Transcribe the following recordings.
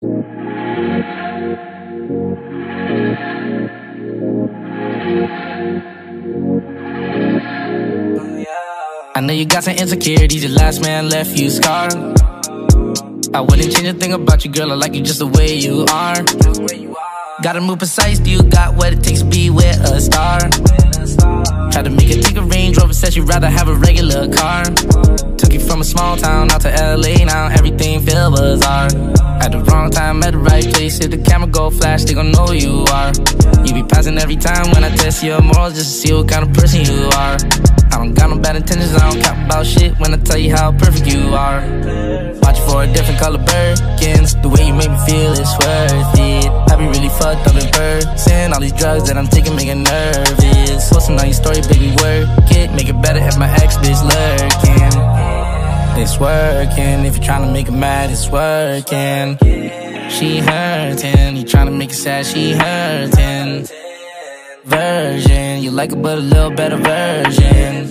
I know you got some insecurities, your last man left you scarred. I wouldn't change a thing about you, girl, I like you just the way you are. Gotta move precise, do you got what it takes to be with a star? Tried to make it take a Range Rover, said you'd rather have a regular car. Took you from a small town out to LA, now everything feel bizarre. At the wrong time, at the right place, if the camera go flash, they gon' know who you are. You be passing every time when I test your morals just to see what kind of person you are. I don't got no bad intentions, I don't cap about shit when I tell you how perfect you are. Watching for a different color Birkins, the way you make me feel is worth it. I be really fucked up in person, all these drugs that I'm taking make it nervous. Posting on your story, baby, work it, make it better if my ex bitch lurking. It's working, if you're trying to make her mad, it's working. She hurting, you trying to make it sad, she hurting. Version, you like it but a little better version.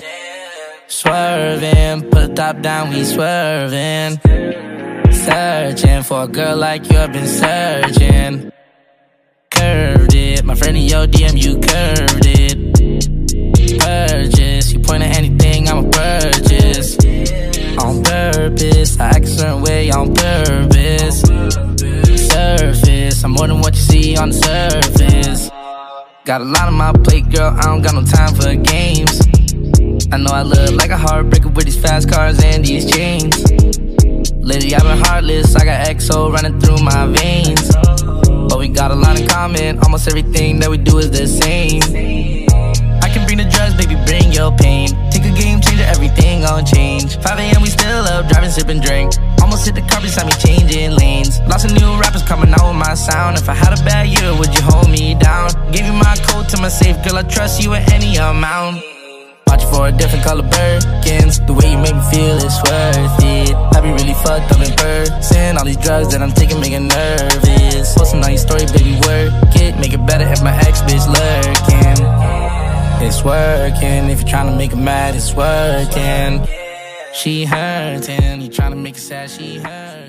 Swerving, put the top down, we swerving. Searching for a girl like you, I've been searching. Curved it, my friend in your DM, you curved it. Purchase, you point at anything, I'ma purchase. On purpose, I act a certain way on purpose. Surface, I'm more than what you see on the surface. Got a lot on my plate, girl, I don't got no time for games. I know I look like a heartbreaker with these fast cars and these chains. Lately I've been heartless, I got XO running through my veins. But we got a lot in common, almost everything that we do is the same. I can bring the drugs, baby, bring your pain. Take a game changer, everything gon' change. 5 AM, we still up, driving, sipping, drink. Almost hit the car beside me, changing lanes. Lots of new rappers coming out with my sound. If I had a bad year, would you hold me down? Gave you my code to my safe, girl, I trust you at any amount. Watching for a different color Birkins, the way you make me feel is worth it. I be really fucked up in person, all these drugs that I'm taking make it nervous. Posting on your story, baby, work it, make it better if my ex bitch lurking. It's working, if you're trying to make her mad, it's working. She hurting, you trying to make her sad, she hurting.